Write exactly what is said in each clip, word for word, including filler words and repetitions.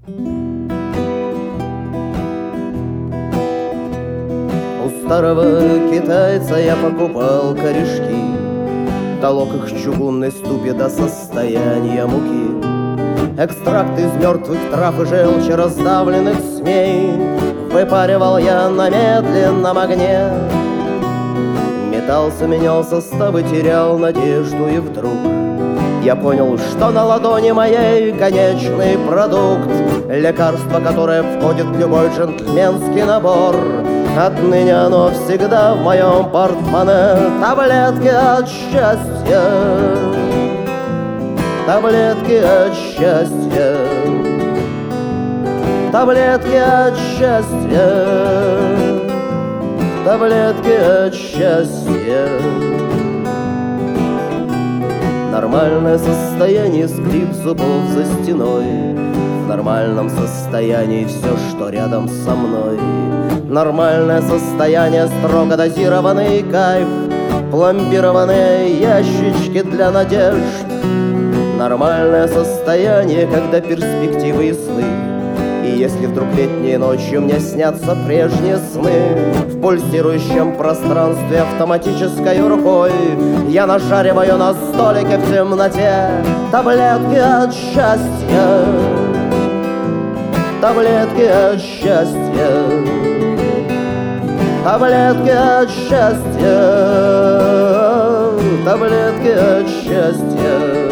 У старого китайца я покупал корешки, толок их в чугунной ступе до состояния муки. Экстракт из мертвых трав и желчи раздавленных змей выпаривал я на медленном огне. Метался, менял составы, терял надежду, и вдруг я понял, что на ладони моей конечный продукт, лекарство, которое входит в любой джентльменский набор. Отныне оно всегда в моем портмоне. Таблетки от счастья, таблетки от счастья, таблетки от счастья, таблетки от счастья. Нормальное состояние, скрип зубов за стеной. В нормальном состоянии все, что рядом со мной. Нормальное состояние, строго дозированный кайф, пломбированные ящички для надежд. Нормальное состояние, когда перспективы и сны. И если вдруг летней ночью мне снятся прежние сны, в пульсирующем пространстве автоматической рукой я нашариваю на столике в темноте таблетки от счастья, таблетки от счастья, таблетки от счастья, таблетки от счастья.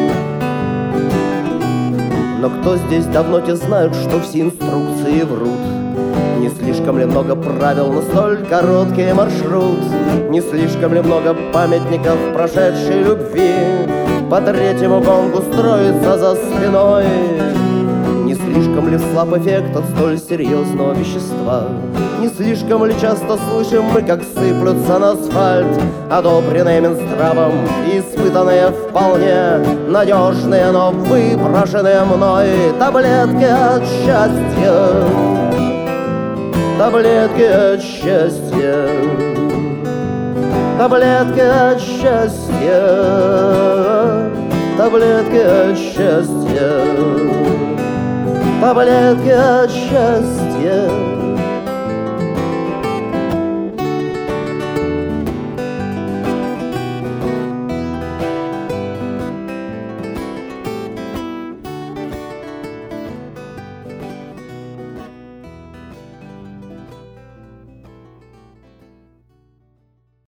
Но кто здесь давно те знают, что все инструкции врут? Не слишком ли много правил на столь короткий маршрут? Не слишком ли много памятников прошедшей любви по третьему гонгу строится за спиной? Не слишком ли слаб эффект от столь серьезного вещества? Не слишком ли часто слышим мы, как сыплются на асфальт одобренные Минздравом и испытанные вполне надежные, но выброшенные мной таблетки от счастья, таблетки от счастья, таблетки от счастья, таблетки от счастья, таблетки от счастья.